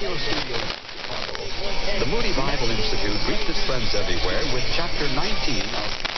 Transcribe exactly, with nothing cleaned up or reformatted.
radio studios in Chicago, the Moody Bible Institute reached its friends everywhere with Chapter nineteen of